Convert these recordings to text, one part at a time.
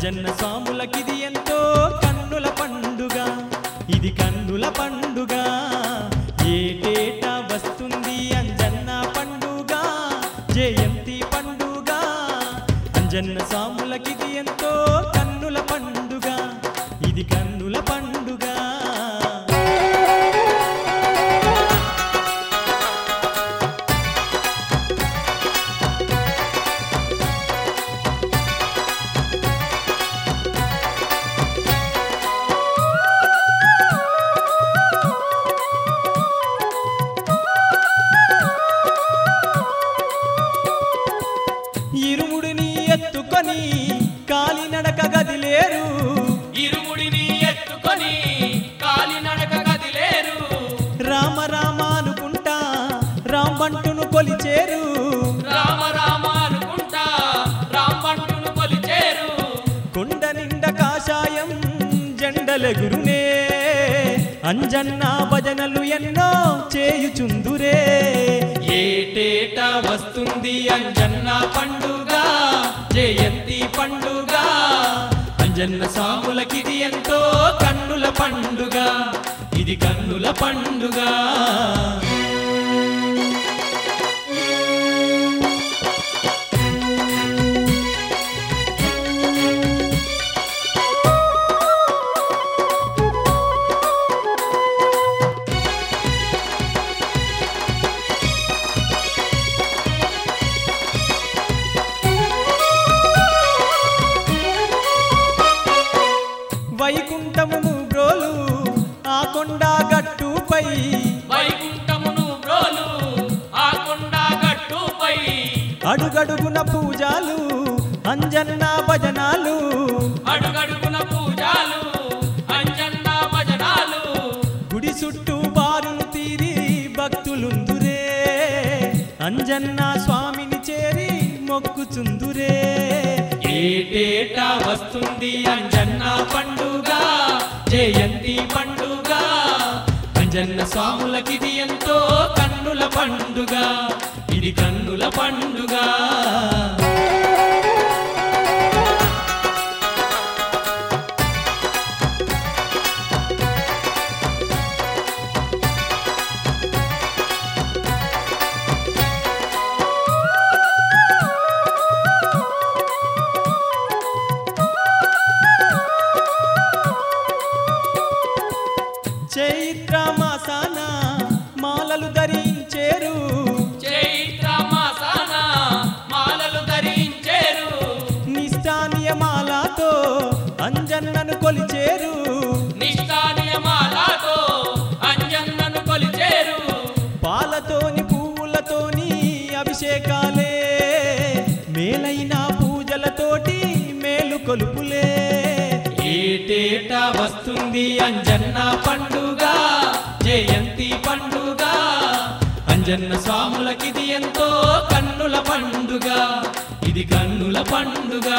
అంజన్న స్వాములకిది ఎంతో కన్నుల పండుగ, ఇది కన్నుల పండుగ. ఏటేటా వస్తుంది అంజన్న పండుగ, జయంతి పండుగ. అంజన్న స్వాములకిది ఎంతో కన్నుల పండుగ, ఇది కన్నుల పండుగ. ఇరుముడిని ఎత్తుకొని కాలినడక గదిలేరు, ఇరుముడిని ఎత్తుకొని కాలినడక గదిలేరు. రామ రామ అనుకుంటా రాంబంటును కొలిచేరు, రామ రామ అనుకుంటా రాంబంటును కొలిచేరు. కొండ నిండ కాషాయం జెండలెగురునే, అంజన్న భజనలు ఎన్నో చేయుచుందురే. ఏటేటా వస్తుంది అంజన్న పండుగ, జయంతి పండుగ. అంజన్న స్వాములకిది ఎంతో కన్నుల పండుగ, ఇది కన్నుల పండుగ. వైకుంఠమును బ్రోలు ఆ కొండ గట్టుపై, వైకుంఠమును బ్రోలు ఆ కొండ గట్టుపై. అడుగడుగున పూజలు అంజన్న భజనాలు, అడుగడుగున పూజలు అంజన్న భజనాలు. గుడి చుట్టూ బారులు తీరి భక్తులుందురే, అంజన్న స్వామిని చేరి మొక్కుచుందురే. ఏటేటా వస్తుంది అంజన్న పండుగ, జయంతి పండుగ. అంజన్న స్వాములకిది ఎంతో కన్నుల పండుగ, ఇది కన్నుల పండుగ. చైత్ర మాసాన మాలలు ధరించేరు, చైత్ర మాసాన మాలలు ధరించేరు. నిష్ఠానియమాలతో అంజన్నను కొలిచేరు, నిష్ఠానియమాలతో అంజన్నను కొలిచేరు. పాలతోని పువ్వులతోని అభిషేకాలే, మేలైన పూజలతోటి మేలు కొలుపులే. ఏటేటా వస్తుంది అంజన్న పండుగ, జయంతి పండుగ. అంజన్న స్వాములకిది ఎంతో కన్నుల పండుగ, ఇది కన్నుల పండుగ.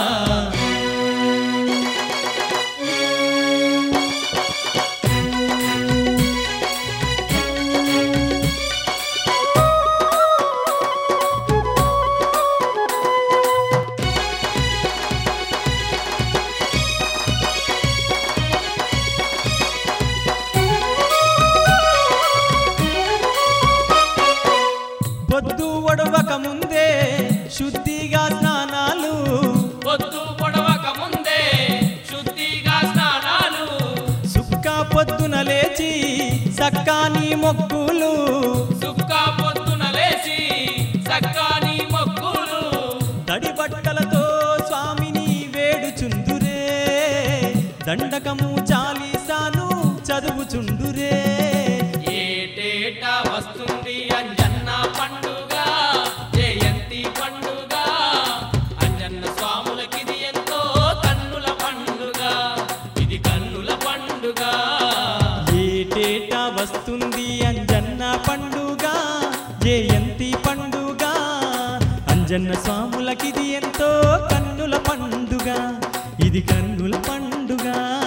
పొద్దు ఒడవక ముందే శుద్ధిగా స్నానాలు, పొద్దు పొడవక ముందే శుద్ధిగా స్నానాలు. సుక్క పొద్దున లేచి సక్కాని మొక్కులు, సుక్క పొద్దున లేచి సక్కాని మొక్కులు. తడి బట్టలతో స్వామిని వేడుచుందురే, దండకము చాలీసాను చదువుచుండురే. ఏటేటా వస్తుంది అంజన్న పండుగ, జయంతి పండుగ. అంజన్న స్వాములకిది ఎంతో కన్నుల పండుగ, ఇది కన్నుల పండుగ. ఏటేటా వస్తుంది అంజన్న పండుగ, జయంతి పండుగ. అంజన్న స్వాములకిది ఎంతో కన్నుల పండుగ, ఇది కన్నుల పండుగ.